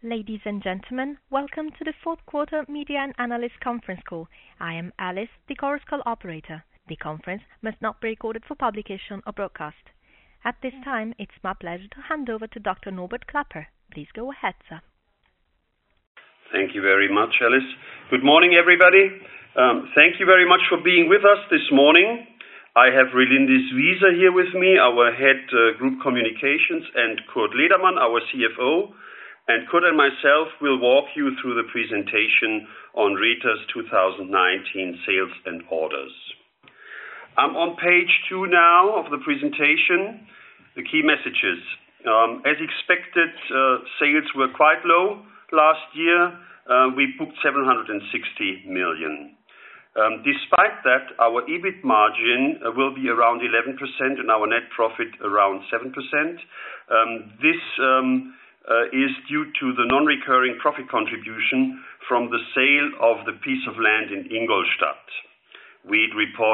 Ladies and gentlemen, welcome to the fourth quarter media and analyst conference call. I am Alice, the Chorus Call operator. The conference must not be recorded for publication or broadcast. At this time, it's my pleasure to hand over to Dr. Norbert Klapper. Please go ahead, sir. Thank you very much, Alice. Good morning, everybody. Thank you very much for being with us this morning. I have Relindis Wieser here with me, our head group communications, and Kurt Ledermann, our CFO. And Kurt and myself will walk you through the presentation on Rieter's 2019 sales and orders. I'm on page 2 now of the presentation. The key messages. As expected, sales were quite low last year. We booked 760 million. Despite that, our EBIT margin will be around 11% and our net profit around 7%. This is due to the non-recurring profit contribution from the sale of the piece of land in Ingolstadt. We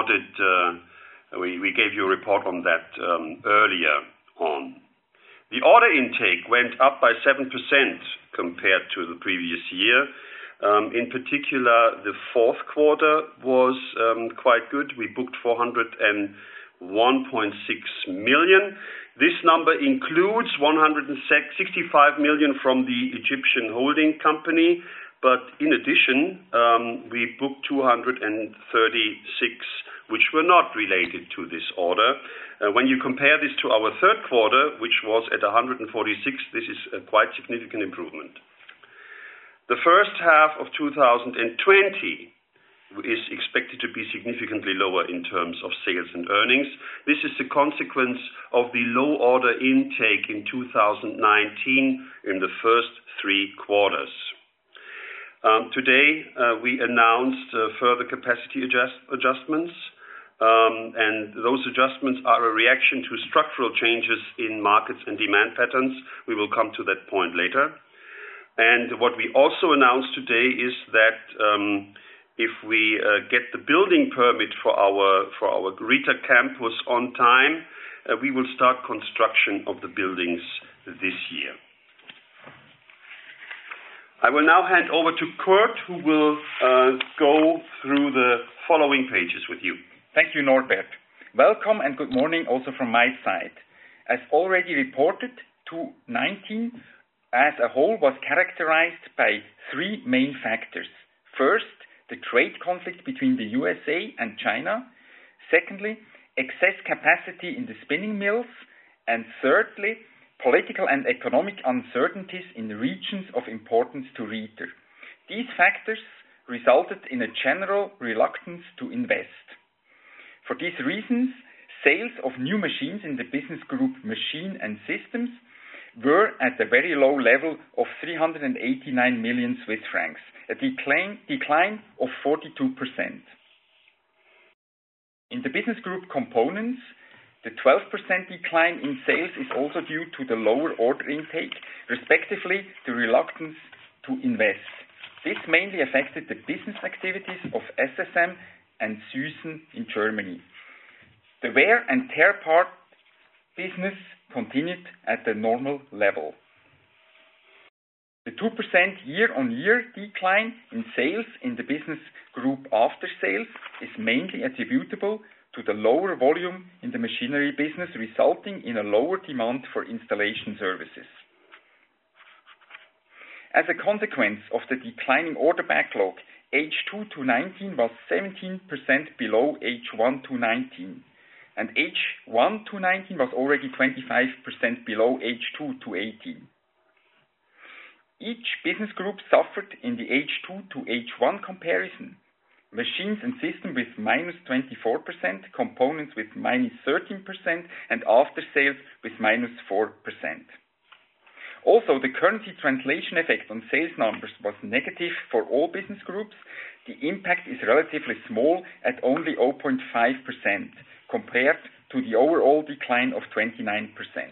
gave you a report on that earlier on. The order intake went up by 7% compared to the previous year. In particular, the fourth quarter was quite good. We booked 401.6 million. This number includes 165 million from the Egyptian holding company, but in addition, we booked 236, which were not related to this order. When you compare this to our third quarter, which was at 146, this is a quite significant improvement. The first half of 2020 is expected to be significantly lower in terms of sales and earnings. This is the consequence of the low order intake in 2019 in the first 3 quarters. Today, we announced further capacity adjustments, and those adjustments are a reaction to structural changes in markets and demand patterns. We will come to that point later. And what we also announced today is that if we get the building permit for our Rieter campus on time, we will start construction of the buildings this year. I will now hand over to Kurt, who will go through the following pages with you. Thank you, Norbert. Welcome and good morning also from my side. As already reported, 2019 as a whole was characterized by 3 main factors. First, the trade conflict between the USA and China. Secondly, excess capacity in the spinning mills. And thirdly, political and economic uncertainties in the regions of importance to Rieter. These factors resulted in a general reluctance to invest. For these reasons, sales of new machines in the business group Machine and Systems were at a very low level of 389 million Swiss francs, a decline of 42%. In the business group Components, the 12% decline in sales is also due to the lower order intake, respectively the reluctance to invest. This mainly affected the business activities of SSM and Süssen in Germany. The wear and tear part business continued at the normal level. The 2% year-on-year decline in sales in the business group After Sales is mainly attributable to the lower volume in the machinery business, resulting in a lower demand for installation services. As a consequence of the declining order backlog, H2 2019 was 17% below H1 2019. And H1 2019 was already 25% below H2 2018. Each business group suffered in the H2 to H1 comparison. Machines and Systems with -24%, Components with -13%, and After Sales with -4%. Also, the currency translation effect on sales numbers was negative for all business groups. The impact is relatively small at only 0.5%. Compared to the overall decline of 29%.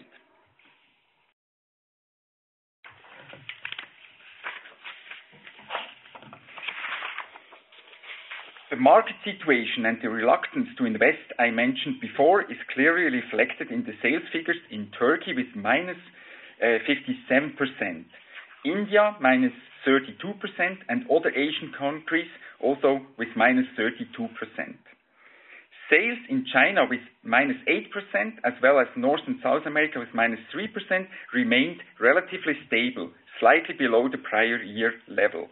The market situation and the reluctance to invest I mentioned before is clearly reflected in the sales figures in Turkey with minus 57%, India minus 32%, and other Asian countries also with minus 32%. Sales in China with minus 8%, as well as North and South America with minus 3%, remained relatively stable, slightly below the prior year level.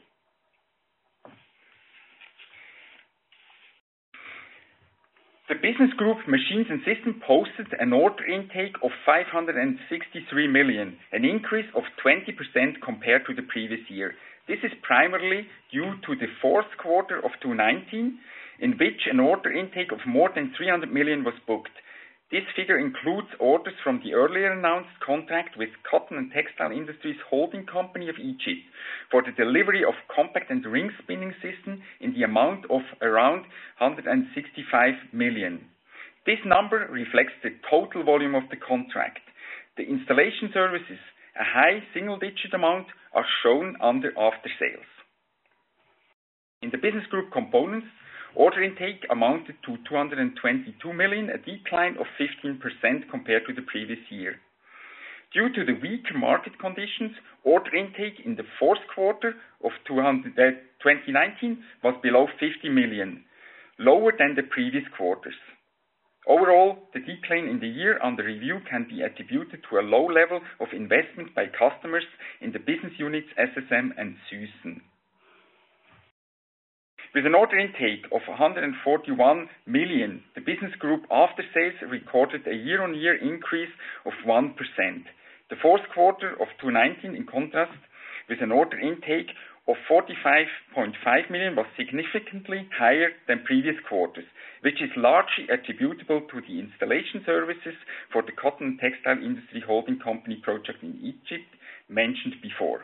The business group Machines and Systems posted an order intake of 563 million, an increase of 20% compared to the previous year. This is primarily due to the fourth quarter of 2019, in which an order intake of more than 300 million was booked. This figure includes orders from the earlier announced contract with Cotton and Textile Industries Holding Company of Egypt for the delivery of compact and ring spinning system in the amount of around 165 million. This number reflects the total volume of the contract. The installation services, a high single-digit amount, are shown under after sales. In the business group Components, order intake amounted to 222 million, a decline of 15% compared to the previous year. Due to the weaker market conditions, order intake in the fourth quarter of 2019 was below 50 million, lower than the previous quarters. Overall, the decline in the year under review can be attributed to a low level of investment by customers in the business units SSM and Süssen. With an order intake of 141 million, the business group after sales recorded a year-on-year increase of 1%. The fourth quarter of 2019, in contrast, with an order intake of 45.5 million, was significantly higher than previous quarters, which is largely attributable to the installation services for the Cotton and Textile Industry Holding Company project in Egypt mentioned before.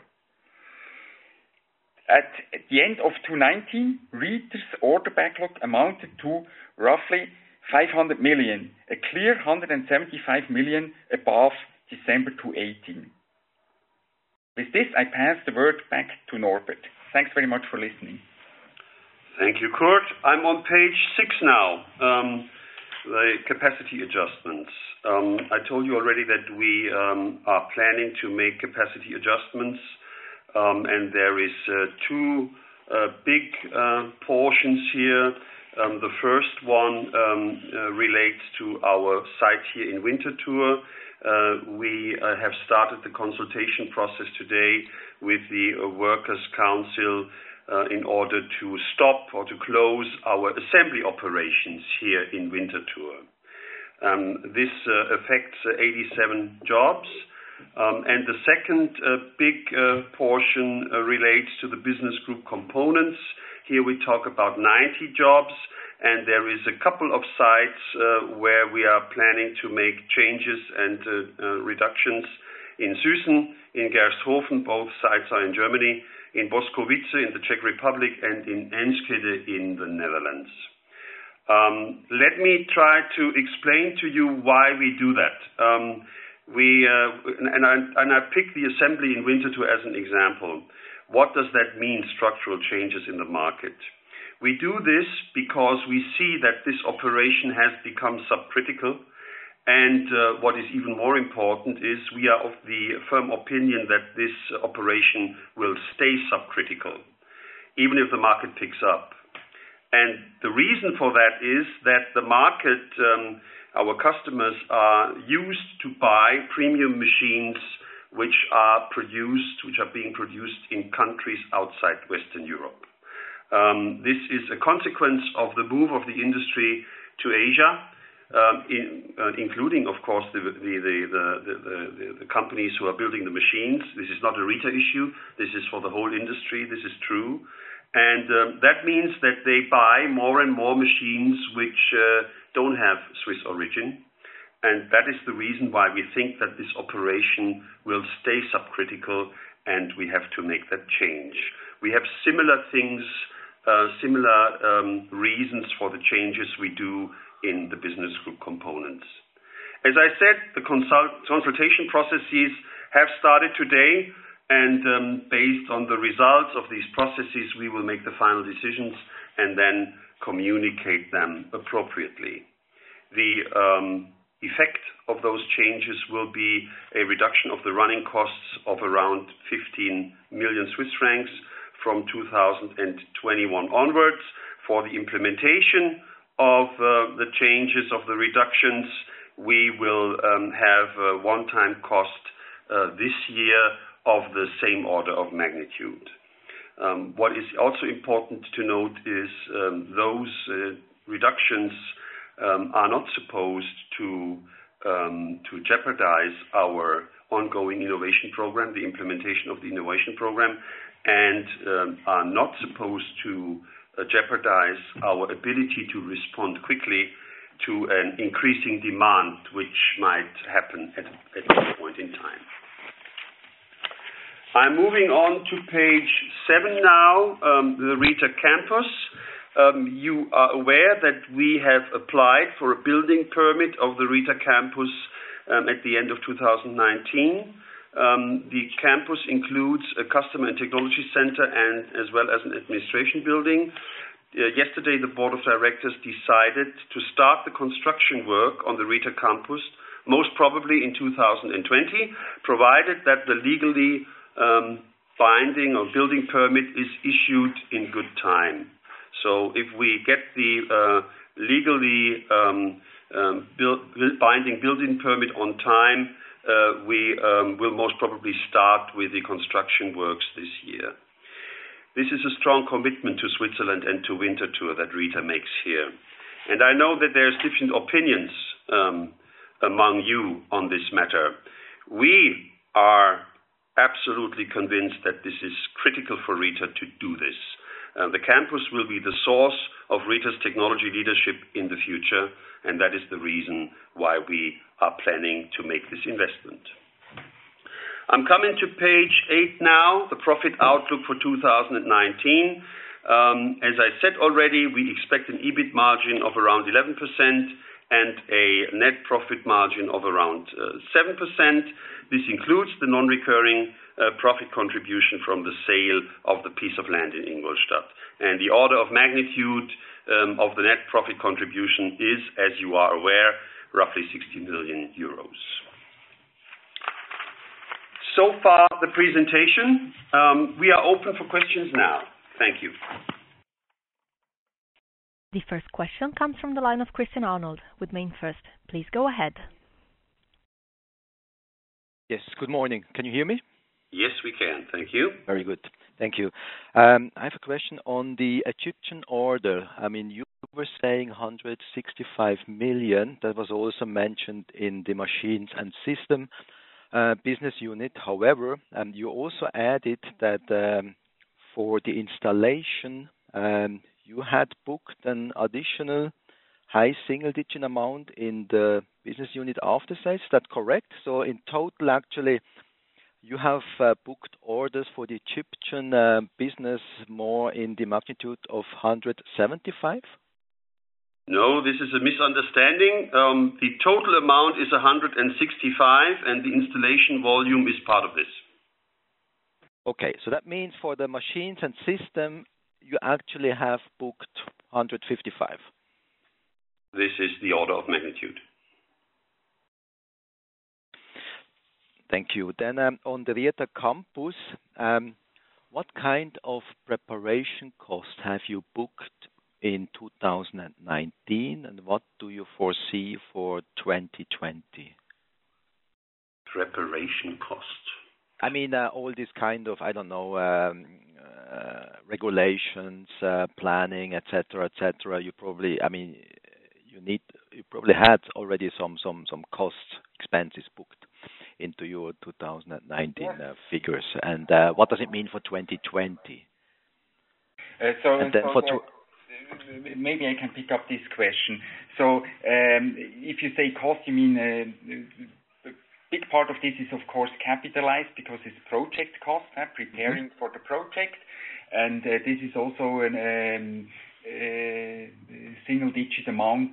At the end of 2019, Rieter's order backlog amounted to roughly 500 million, a clear 175 million above December 2018. With this, I pass the word back to Norbert. Thanks very much for listening. Thank you, Kurt. I'm on page 6 now, the capacity adjustments. I told you already that we are planning to make capacity adjustments. And there is two big portions here. The first one relates to our site here in Winterthur. We have started the consultation process today with the Workers' Council in order to stop or to close our assembly operations here in Winterthur. This affects 87 jobs. And the second big portion relates to the business group Components. Here we talk about 90 jobs, and there is a couple of sites where we are planning to make changes and reductions in Süssen, in Gersthofen, both sites are in Germany, in Boskovice in the Czech Republic, and in Enschede in the Netherlands. Let me try to explain to you why we do that. I picked the assembly in Winterthur as an example. What does that mean, structural changes in the market? We do this because we see that this operation has become subcritical, and what is even more important is we are of the firm opinion that this operation will stay subcritical, even if the market picks up. And the reason for that is that the market, our customers are used to buy premium machines which are being produced in countries outside Western Europe. This is a consequence of the move of the industry to Asia, including, of course, the companies who are building the machines. This is not a Rieter issue. This is for the whole industry. This is true. And that means that they buy more and more machines which don't have Swiss origin. And that is the reason why we think that this operation will stay subcritical, and we have to make that change. We have similar things, reasons for the changes we do in the business group Components. As I said, the consultation processes have started today, and based on the results of these processes, we will make the final decisions and then communicate them appropriately. The effect of those changes will be a reduction of the running costs of around 15 million Swiss francs from 2021 onwards. For the implementation of the changes of the reductions, we will have a one-time cost this year of the same order of magnitude. What is also important to note is those reductions are not supposed to jeopardize our ongoing innovation program, the implementation of the innovation program, and are not supposed to jeopardize our ability to respond quickly to an increasing demand which might happen at this point in time. I'm moving on to page 7 now, the Rieter campus. You are aware that we have applied for a building permit of the Rieter campus at the end of 2019. The campus includes a customer and technology center and as well as an administration building. Yesterday, the board of directors decided to start the construction work on the Rieter campus, most probably in 2020, provided that the legally binding or building permit is issued in good time. So if we get the legally binding building permit on time, we will most probably start with the construction works this year. This is a strong commitment to Switzerland and to Winterthur that Rieter makes here. And I know that there's different opinions among you on this matter. We are absolutely convinced that this is critical for Rieter to do this. The campus will be the source of Rieter's technology leadership in the future, and that is the reason why we are planning to make this investment. I'm coming to page 8 now, the profit outlook for 2019. As I said already, we expect an EBIT margin of around 11% and a net profit margin of around 7%. This includes the non-recurring profit contribution from the sale of the piece of land in Ingolstadt. And the order of magnitude of the net profit contribution is, as you are aware, roughly 60 million euros. So far, the presentation. We are open for questions now. Thank you. The first question comes from the line of Christian Arnold with MainFirst. Please go ahead. Yes, good morning. Can you hear me? Yes, we can. Thank you. Very good. Thank you. I have a question on the Egyptian order. I mean, you were saying 165 million. That was also mentioned in the machines and system business unit. However, you also added that for the installation, you had booked an additional high single-digit amount in the business unit after sales. Is that correct? So in total, actually, you have booked orders for the Egyptian business more in the magnitude of 175? No, this is a misunderstanding. The total amount is 165, and the installation volume is part of this. Okay, so that means for the machines and system, you actually have booked 155. This is the order of magnitude. Thank you. Then on the Rieter campus, what kind of preparation costs have you booked in 2019, and what do you foresee for 2020? Preparation costs. I mean, all this kind of, I don't know, regulations, planning, etc., etc. You probably, I mean, you probably had already some cost expenses booked into your 2019 figures. And what does it mean for 2020? Maybe I can pick up this question. So if you say cost, you mean a big part of this is, of course, capitalized because it's project cost, preparing for the project. And this is also a single-digit amount,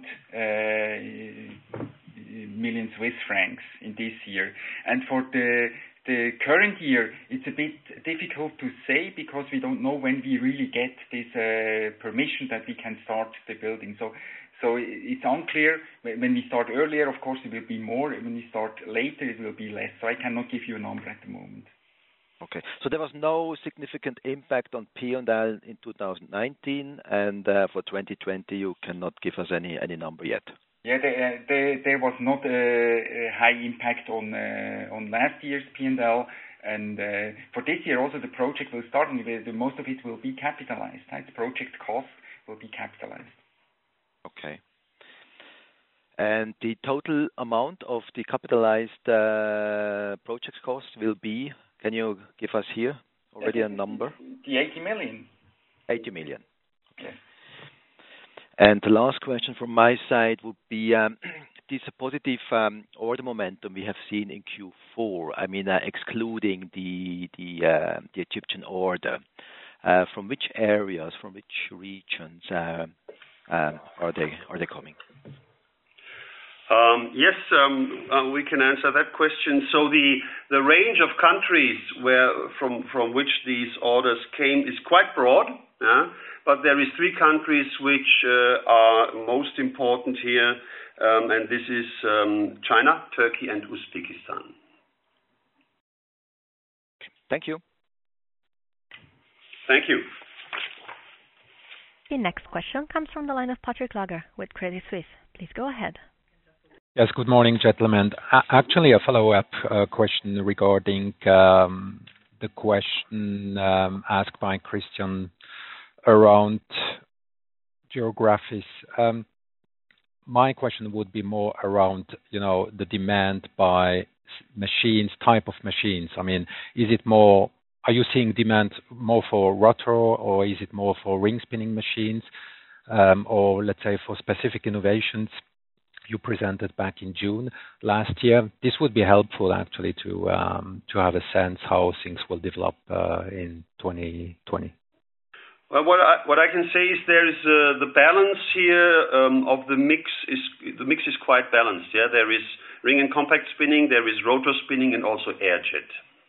million Swiss francs in this year. And for the current year, it's a bit difficult to say because we don't know when we really get this permission that we can start the building. So So it's unclear. When we start earlier, of course, it will be more. When we start later, it will be less. So I cannot give you a number at the moment. Okay. So there was no significant impact on P&L in 2019, and for 2020, you cannot give us any number yet. Yeah, there was not a high impact on last year's P&L, and for this year also the project will start, and most of it will be capitalized. Right? The project cost will be capitalized. Okay. And the total amount of the capitalized project cost will be, can you give us here already a number? The 80 million. 80 million. Okay. And the last question from my side would be this positive order momentum we have seen in Q4, I mean, excluding the Egyptian order. From which areas, from which regions are they coming? Yes, we can answer that question. So the range of countries from which these orders came is quite broad, but there is 3 countries which are most important here, and this is China, Turkey, and Uzbekistan. Thank you. Thank you. The next question comes from the line of Patrick Lager with Credit Suisse. Please go ahead. Yes, good morning, gentlemen. Actually, a follow-up question regarding the question asked by Christian around geographies. My question would be more around, the demand by machines, type of machines. I mean, are you seeing demand more for rotor, or is it more for ring spinning machines, or let's say for specific innovations you presented back in June last year? This would be helpful actually to have a sense how things will develop in 2020. Well, what I can say is there is the balance here of the mix is quite balanced. Yeah, there is ring and compact spinning, there is rotor spinning, and also air jet.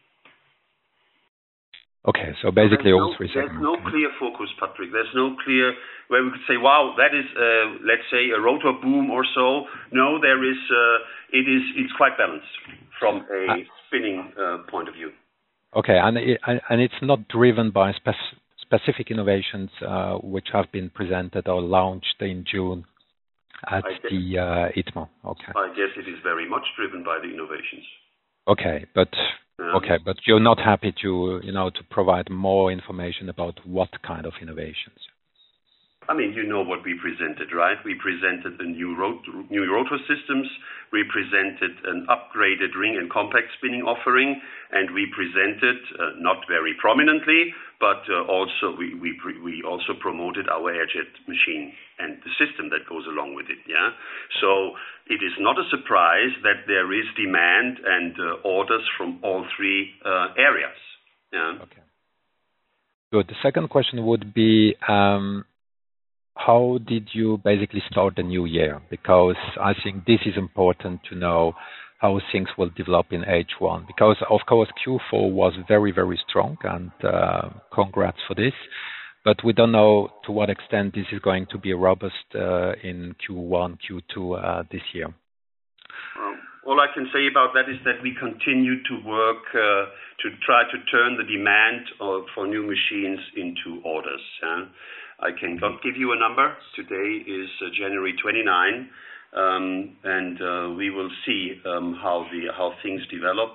Okay, so basically all 3 segments. There's no clear focus, Patrick. There's no clear where we could say, wow, that is, let's say, a rotor boom or so. No, there is. It's quite balanced from a spinning point of view. Okay, and it's not driven by specific innovations which have been presented or launched in June at the ITMA. Okay. I guess it is very much driven by the innovations. Okay, but you're not happy to provide more information about what kind of innovations? I mean, you know what we presented, right? We presented the new rotor systems, we presented an upgraded ring and compact spinning offering, and we presented, not very prominently, but also we also promoted our airjet machine and the system that goes along with it. Yeah, so it is not a surprise that there is demand and orders from all 3 areas. Yeah. Okay. Good. The second question would be, how did you basically start the new year? Because I think this is important to know how things will develop in H1. Because, of course, Q4 was very, very strong, and congrats for this. But we don't know to what extent this is going to be robust in Q1, Q2 this year. All I can say about that is that we continue to work to try to turn the demand for new machines into orders. I cannot give you a number. Today is January 29, and we will see how things develop.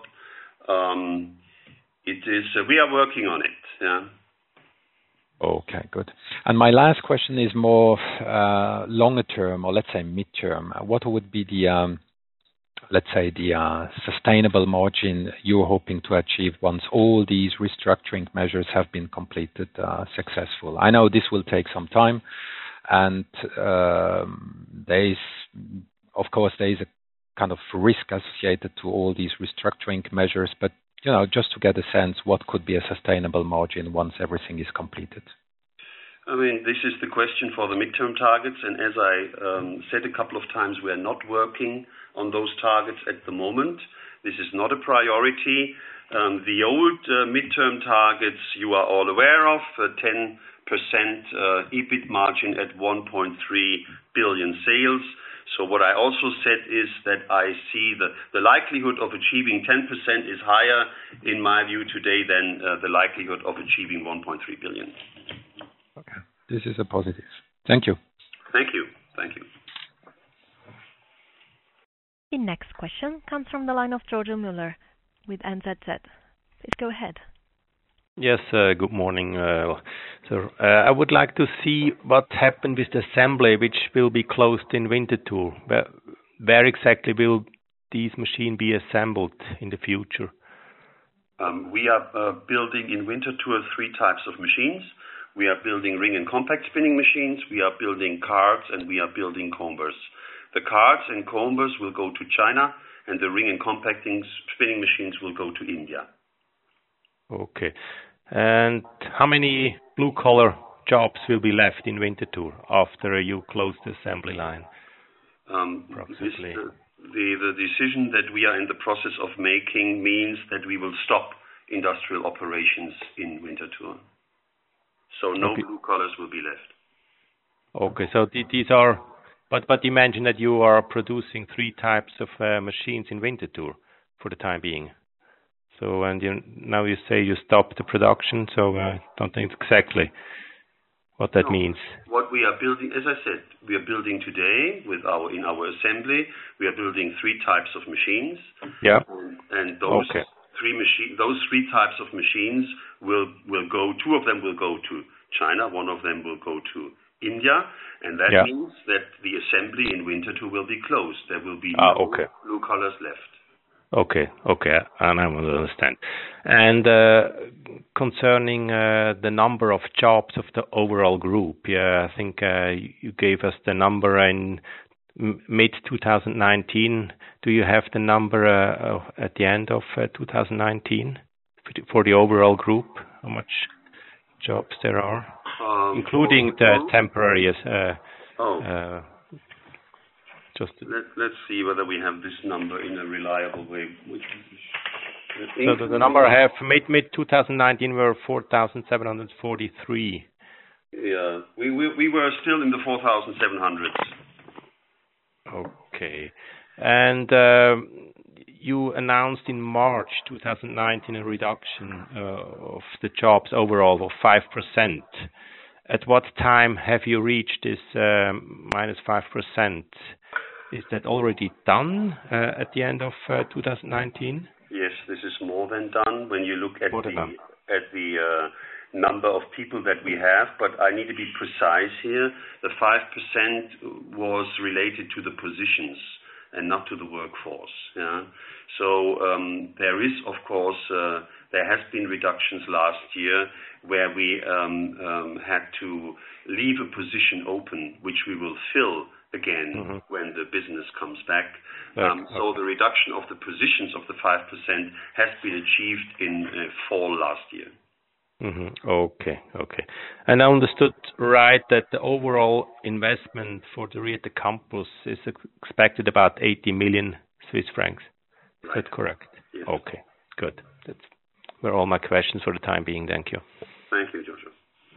We are working on it. Yeah. Okay, good. And my last question is more longer term, or let's say midterm. What would be the sustainable margin you're hoping to achieve once all these restructuring measures have been completed successful? I know this will take some time, and there is a kind of risk associated to all these restructuring measures, but just to get a sense, what could be a sustainable margin once everything is completed? I mean, this is the question for the midterm targets, and as I said a couple of times, we are not working on those targets at the moment. This is not a priority. The old midterm targets you are all aware of, 10% EBIT margin at 1.3 billion sales. So what I also said is that I see the likelihood of achieving 10% is higher, in my view, today than the likelihood of achieving 1.3 billion. Okay, this is a positive. Thank you. Thank you. Thank you. The next question comes from the line of Giorgio Müller with NZZ. Please go ahead. Yes, good morning. I would like to see what happened with the assembly, which will be closed in Winterthur. Where exactly will these machines be assembled in the future? We are building in Winterthur 3 types of machines. We are building ring and compact spinning machines, we are building cards, and we are building combers. The cards and combers will go to China, and the ring and compacting spinning machines will go to India. Okay. And how many blue-collar jobs will be left in Winterthur after you close the assembly line? Approximately. The decision that we are in the process of making means that we will stop industrial operations in Winterthur. So no blue collars will be left. Okay, so these are, but you mentioned that you are producing 3 types of machines in Winterthur for the time being. So, and now you say you stopped the production, so I don't think exactly what that means. What we are building, as I said, we are building today in our assembly. We are building 3 types of machines. Yeah. And those 3 types of machines will go. 2 of them will go to China. 1 of them will go to India, and that means that the assembly in Winterthur will be closed. There will be no blue collars left. Okay, and I will understand. And concerning the number of jobs of the overall group, I think you gave us the number in mid-2019. Do you have the number at the end of 2019 for the overall group? How much jobs there are, including the temporary? Let's see whether we have this number in a reliable way. So the number I have mid-2019 were 4,743. Yeah, we were still in the 4,700s. Okay, and you announced in March 2019 a reduction of the jobs overall of 5%. At what time have you reached this minus 5%? Is that already done at the end of 2019? Yes, this is more than done when you look at the number of people that we have, but I need to be precise here. The 5% was related to the positions and not to the workforce. Yeah? So there is, of course, there has been reductions last year where we had to leave a position open, which we will fill again when the business comes back. So the reduction of the positions of the 5% has been achieved in fall last year. Okay. And I understood right that the overall investment for the Rieter campus is expected about 80 million Swiss francs. Is that correct? Yes. Okay, good. That's were all my questions for the time being. Thank you. Thank you, Giorgio.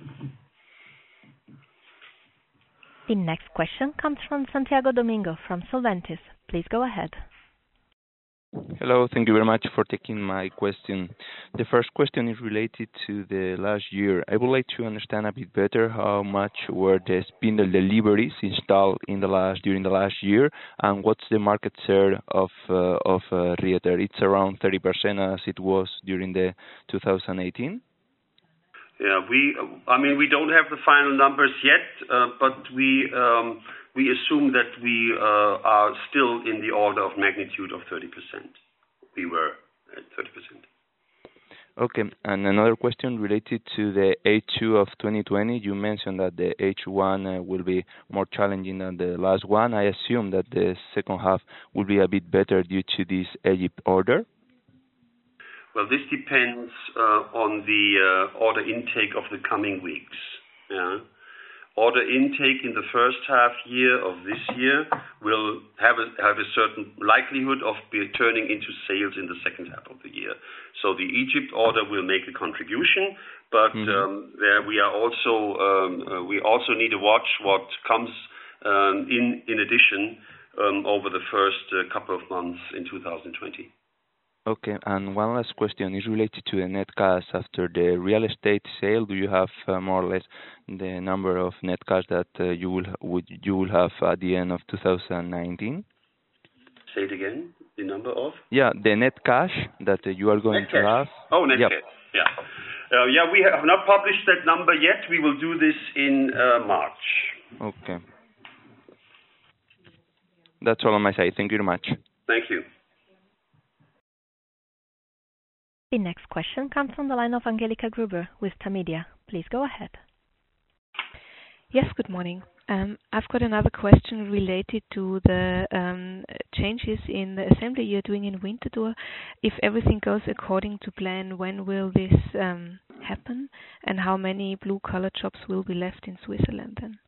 The next question comes from Santiago Domingo from Solventis. Please go ahead. Hello, thank you very much for taking my question. The first question is related to the last year. I would like to understand a bit better how much were the spindle deliveries installed during the last year, and what's the market share of Rieter? It's around 30% as it was during the 2018. Yeah, we don't have the final numbers yet, but we assume that we are still in the order of magnitude of 30%. We were at 30%. Okay, and another question related to the H2 of 2020. You mentioned that the H1 will be more challenging than the last one. I assume that the second half will be a bit better due to this Egypt order. Well, this depends on the order intake of the coming weeks. Yeah. order intake in the first half year of this year will have a certain likelihood of turning into sales in the second half of the year. So the Egypt order will make a contribution, but there we also need to watch what comes in addition over the first couple of months in 2020. Okay, and one last question is related to the net cash after the real estate sale. Do you have more or less the number of net cash that you will have at the end of 2019? Say it again. The number of? Yeah, the net cash that you are going to have. Oh, net cash. Yeah. We have not published that number yet. We will do this in March. Okay. That's all on my side. Thank you very much. Thank you. The next question comes from the line of Angelika Gruber with Tamedia. Please go ahead. Yes, good morning. I've got another question related to the changes in the assembly you're doing in Winterthur. If everything goes according to plan, when will this happen, and how many blue-collar jobs will be left in Switzerland then?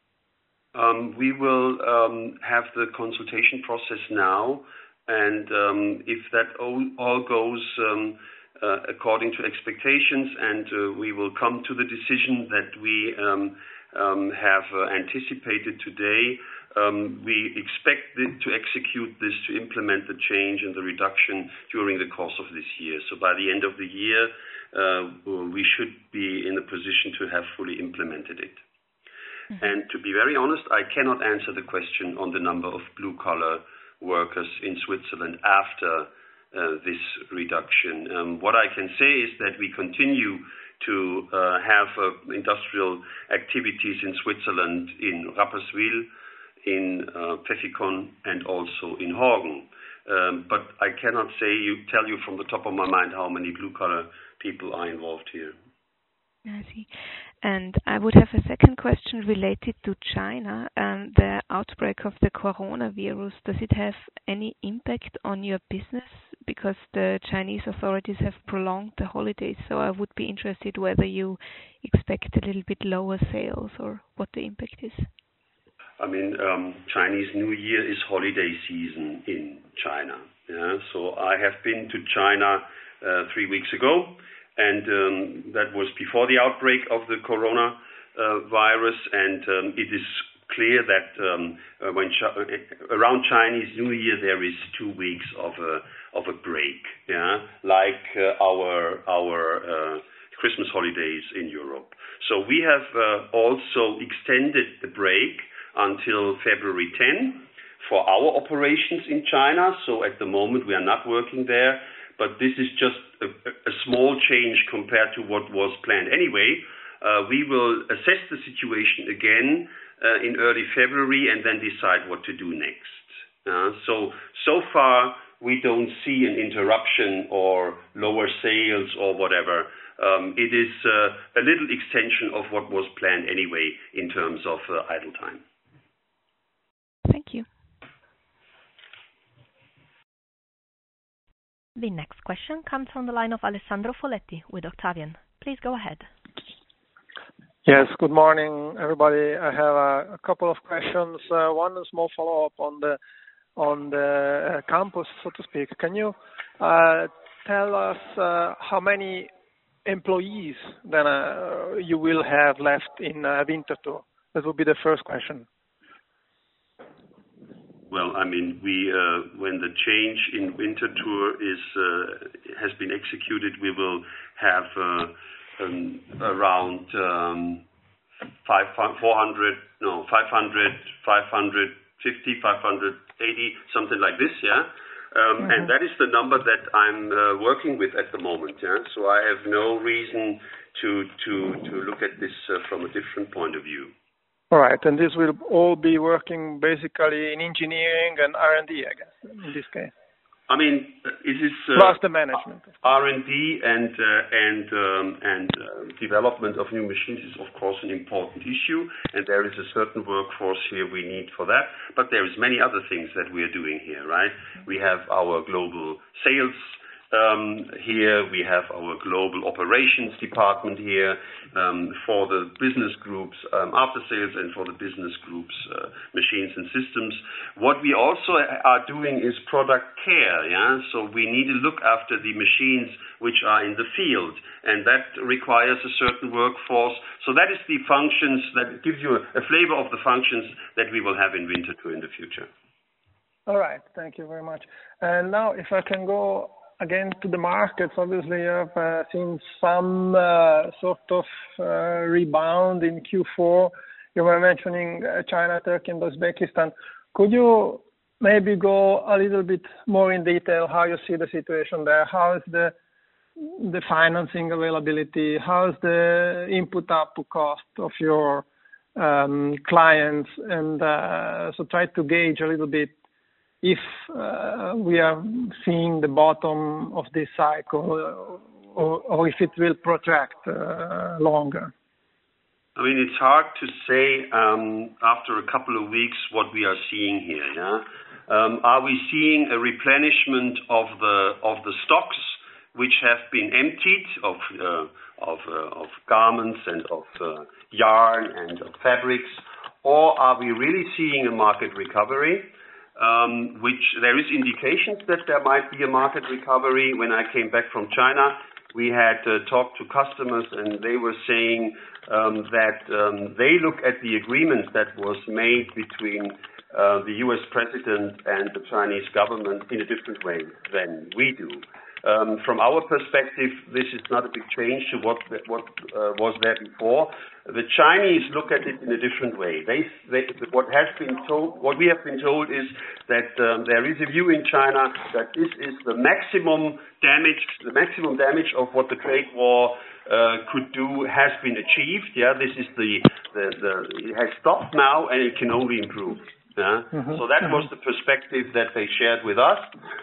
We will have the consultation process now, and if that all goes according to expectations, and we will come to the decision that we have anticipated today. We expect to execute this, to implement the change and the reduction during the course of this year. So by the end of the year, we should be in a position to have fully implemented it. And to be very honest, I cannot answer the question on the number of blue-collar workers in Switzerland after this reduction. What I can say is that we continue to have industrial activities in Switzerland, in Rapperswil, in Pfäffikon, and also in Horgen. But I cannot tell you from the top of my mind how many blue-collar people are involved here. I see. And I would have a second question related to China. The outbreak of the coronavirus, does it have any impact on your business? Because the Chinese authorities have prolonged the holidays, so I would be interested whether you expect a little bit lower sales or what the impact is. I mean, Chinese New Year is holiday season in China. Yeah? So I have been to China 3 weeks ago, and that was before the outbreak of the coronavirus, and it is clear that around Chinese New Year there is 2 weeks of a break, yeah, like our Christmas holidays in Europe. So we have also extended the break until February 10 for our operations in China. So at the moment we are not working there, but this is just a small change compared to what was planned anyway. We will assess the situation again in early February and then decide what to do next. So far we don't see an interruption or lower sales or whatever. It is a little extension of what was planned anyway in terms of idle time. Thank you. The next question comes from the line of Alessandro Folletti with Octavian. Please go ahead. Yes, good morning, everybody. I have a couple of questions. One small follow-up on the campus, so to speak. Can you tell us how many employees then you will have left in Winterthur? That would be the first question. Well, I mean, when the change in Winterthur has been executed, we will have around 550, 580, something like this, yeah. And that is the number that I'm working with at the moment, yeah. So I have no reason to look at this from a different point of view. All right, and this will all be working basically in engineering and R&D, I guess, in this case. I mean, it is plus the management. R&D and development of new machines is of course an important issue, and there is a certain workforce here we need for that. But there is many other things that we are doing here, right? We have our global sales Here we have our global operations department here for the business groups after sales and for the business groups machines and systems. What we also are doing is product care. Yeah, so we need to look after the machines which are in the field, and that requires a certain workforce. So that is the functions that gives you a flavor of the functions that we will have in Winterthur in the future. All right, thank you very much. And now, if I can go again to the markets, obviously I've seen some sort of rebound in Q4. You were mentioning China, Turkey, and Uzbekistan. Could you maybe go a little bit more in detail how you see the situation there? How is the financing availability? How is the input-output cost of your clients? And so try to gauge a little bit if we are seeing the bottom of this cycle or if it will protract longer. I mean, it's hard to say after a couple of weeks what we are seeing here. Yeah? Are we seeing a replenishment of the stocks which have been emptied of garments and of yarn and of fabrics, or are we really seeing a market recovery? Which there is indications that there might be a market recovery. When I came back from China, we had talked to customers, and they were saying that they look at the agreement that was made between the U.S. president and the Chinese government in a different way than we do. From our perspective, this is not a big change to what was there before. The Chinese look at it in a different way. What we have been told is that there is a view in China that this is the maximum damage of what the trade war could do has been achieved. Yeah, this is it has stopped now and it can only improve. Yeah? Mm-hmm. So that was the perspective that they shared with us.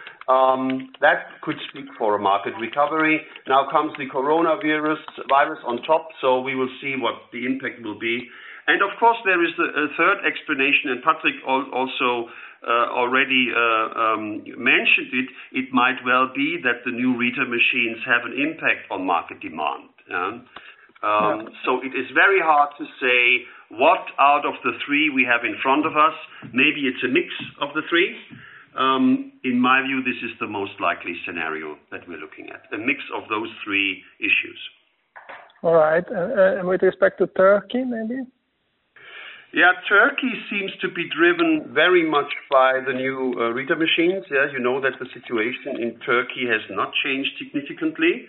That could speak for a market recovery. Now comes the coronavirus on top, so we will see what the impact will be. And of course, there is a third explanation, and Patrick also already mentioned it. It might well be that the new Rieter machines have an impact on market demand. Yeah? So it is very hard to say what out of the three we have in front of us. Maybe it's a mix of the three. In my view, this is the most likely scenario that we're looking at, a mix of those three issues. All right. And with respect to Turkey, maybe? Yeah, Turkey seems to be driven very much by the new Rieter machines. Yeah, you know that the situation in Turkey has not changed significantly.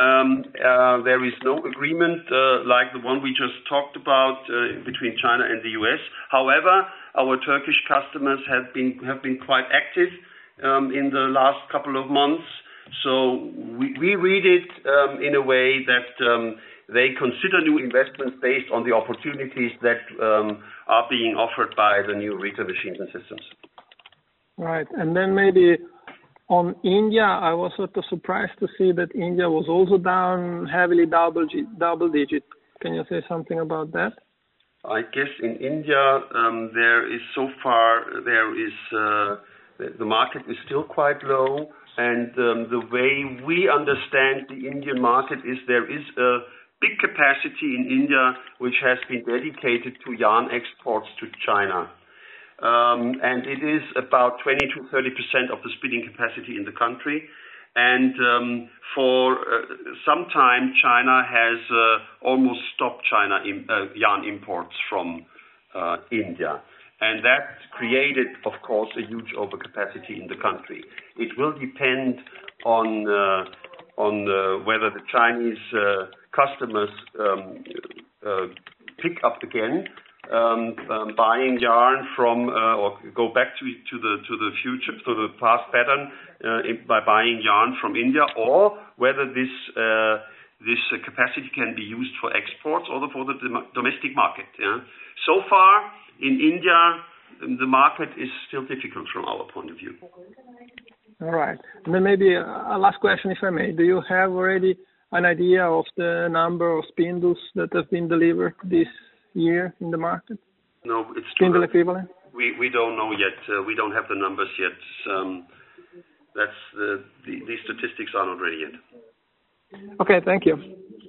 There is no agreement like the one we just talked about between China and the US. However, our Turkish customers have been quite active in the last couple of months. So we read it in a way that they consider new investments based on the opportunities that are being offered by the new Rieter machines and systems. Right, and then maybe on India, I was sort of surprised to see that India was also down heavily double digit. Can you say something about that? I guess in India, the market is still quite low, and the way we understand the Indian market is there is a big capacity in India which has been dedicated to yarn exports to China. And it is about 20 to 30% of the spinning capacity in the country. And for some time, China has almost stopped yarn imports from India. And that created, of course, a huge overcapacity in the country. It will depend on whether the Chinese customers pick up again. Buying yarn from or go back to the past pattern by buying yarn from India, or whether this capacity can be used for exports or for the domestic market. Yeah? So far in India, the market is still difficult from our point of view. All right. And then maybe a last question, if I may. Do you have already an idea of the number of spindles that have been delivered this year in the market? No, it's spindle equivalent? We don't know yet. We don't have the numbers yet. these statistics are not ready yet. Okay, thank you.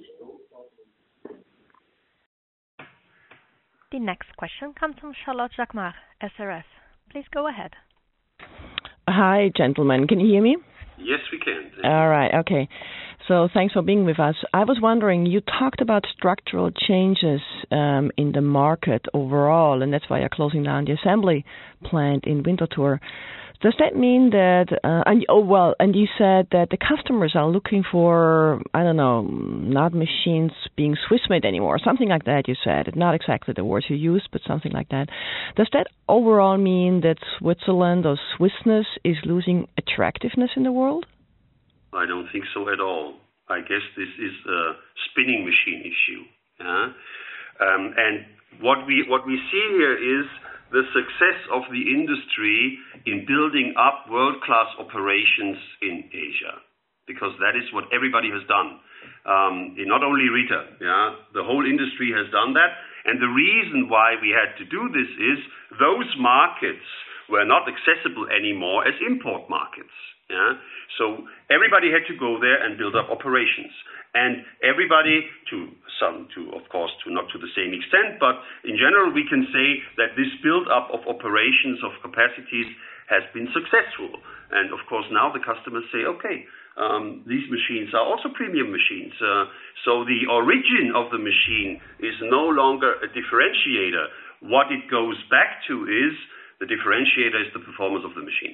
The next question comes from Charlotte Jacquemart, SRS. Please go ahead. Hi, gentlemen. Can you hear me? Yes, we can. All right. Okay. So thanks for being with us. I was wondering, you talked about structural changes in the market overall, and that's why you're closing down the assembly plant in Winterthur. Does that mean that, and you said that the customers are looking for, I don't know, not machines being Swiss-made anymore, something like that you said. Not exactly the words you used, but something like that. Does that overall mean that Switzerland or Swissness is losing attractiveness in the world? I don't think so at all. I guess this is a spinning machine issue. And what we see here is the success of the industry in building up world-class operations in Asia, because that is what everybody has done. Not only Rita, the whole industry has done that. And the reason why we had to do this is those markets were not accessible anymore as import markets. So everybody had to go there and build up operations. And everybody, of course, not to the same extent, but in general, we can say that this build-up of operations, of capacities, has been successful. And of course, now the customers say, okay, these machines are also premium machines. So the origin of the machine is no longer a differentiator. What it goes back to is the differentiator is the performance of the machine.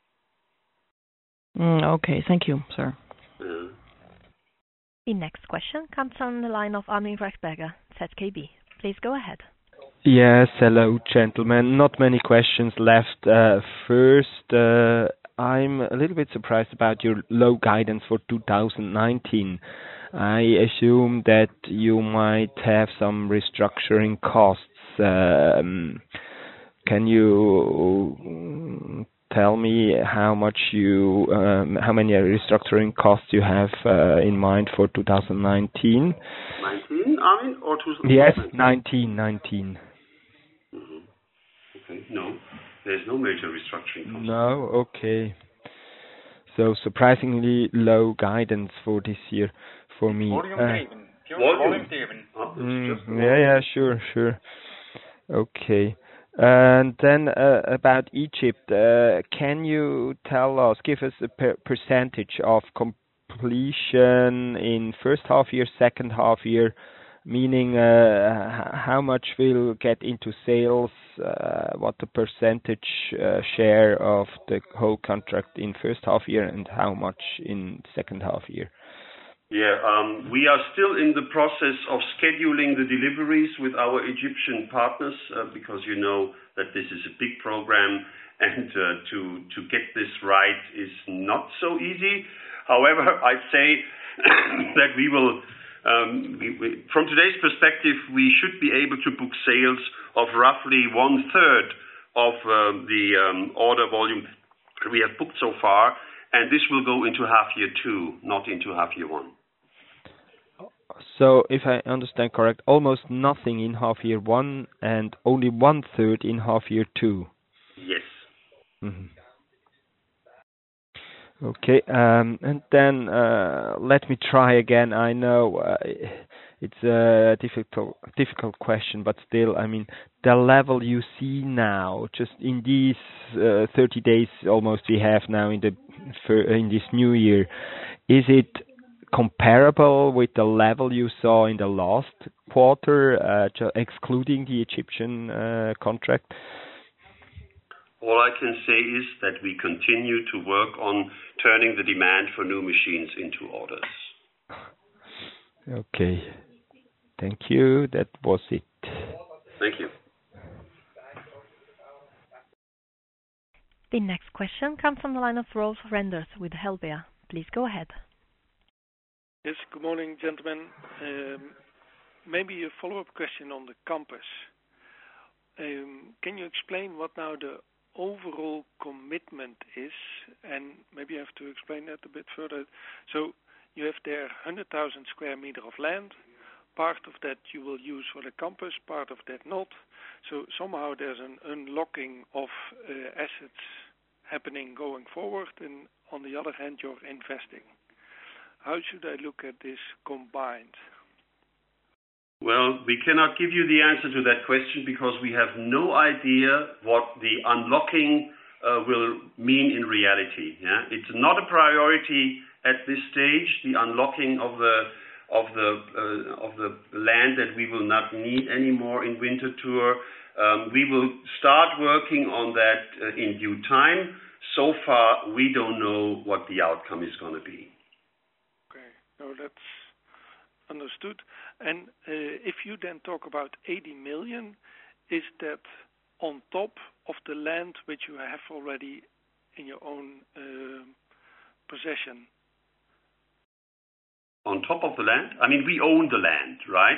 Okay, thank you, sir. The next question comes from the line of Armin Rechberger, ZKB. Please go ahead. Yes, hello, gentlemen. Not many questions left. First, I'm a little bit surprised about your low guidance for 2019. I assume that you might have some restructuring costs. Can you tell me how many restructuring costs you have in mind for 2019? 19, Armin, or 2019? Yes, 19. Okay, no, there's no major restructuring costs. No, okay. So surprisingly low guidance for this year for me. Volume driven. Yeah, sure. Okay. And then about Egypt, can you give us a percentage of completion in first half year, second half year, meaning how much will get into sales, what the percentage share of the whole contract in first half year and how much in second half year? Yeah, we are still in the process of scheduling the deliveries with our Egyptian partners because you know that this is a big program and to get this right is not so easy. However, I'd say that we will, from today's perspective, we should be able to book sales of roughly 1/3 of the order volume we have booked so far, and this will go into half year 2, not into half year 1. So, if I understand correct, almost nothing in half year 1 and only 1/3 in half year 2. Yes. Mm-hmm. Okay, and then let me try again. I know it's a difficult question, but still, I mean, the level you see now, just in these 30 days almost we have now in this new year, is it comparable with the level you saw in the last quarter, excluding the Egyptian contract? All I can say is that we continue to work on turning the demand for new machines into orders. Okay. Thank you. That was it. Thank you. The next question comes from the line of Rolf Renders with Helvea. Please go ahead. Yes, good morning, gentlemen. Maybe a follow-up question on the Campus. Can you explain what now the overall commitment is? And maybe you have to explain that a bit further. So you have there 100,000 square meter of land. Part of that you will use for the Campus, part of that not. So somehow there's an unlocking of assets happening going forward. And on the other hand, you're investing. How should I look at this combined? Well, we cannot give you the answer to that question because we have no idea what the unlocking will mean in reality. Yeah? It's not a priority at this stage, the unlocking of the land that we will not need anymore in Winterthur. We will start working on that in due time. So far, we don't know what the outcome is going to be. Okay, no, that's understood. And if you then talk about 80 million, is that on top of the land which you have already in your own possession? On top of the land? I mean, we own the land, right?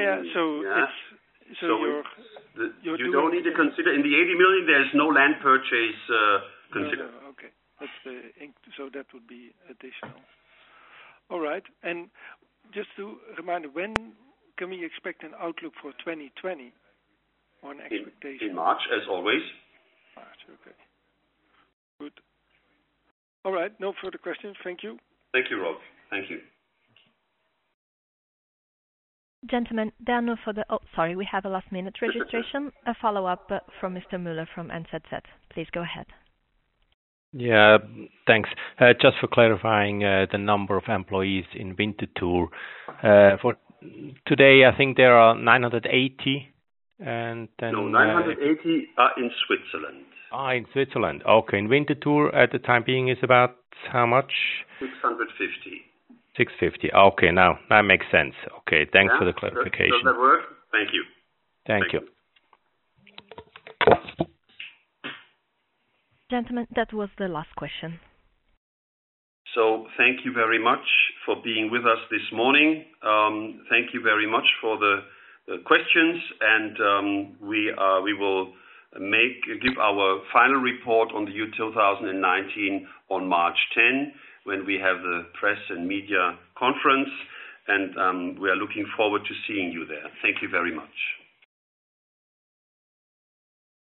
You don't need to consider, in the 80 million, there's no land purchase considered. No, okay. So that would be additional. All right. And just to remind, when can we expect an outlook for 2020 or an expectation? In March, as always. March, okay. Good. All right. No further questions. Thank you. Thank you, Rob. Thank you. Gentlemen, there are no further... Oh, sorry, we have a last-minute registration. A follow-up from Mr. Müller from NZZ. Please go ahead. Yeah, thanks. Just for clarifying the number of employees in Winterthur. For today, I think there are 980. And then, no, 980 are in Switzerland. In Switzerland. Okay, in Winterthur at the time being is about how much? 650. 650. Okay, now that makes sense. Okay, thanks for the clarification. Does that work? Thank you. Thank you. Gentlemen, that was the last question. So thank you very much for being with us this morning. Thank you very much for the questions, and we will give our final report on the year 2019 on March 10, when we have the press and media conference, and we are looking forward to seeing you there. Thank you very much.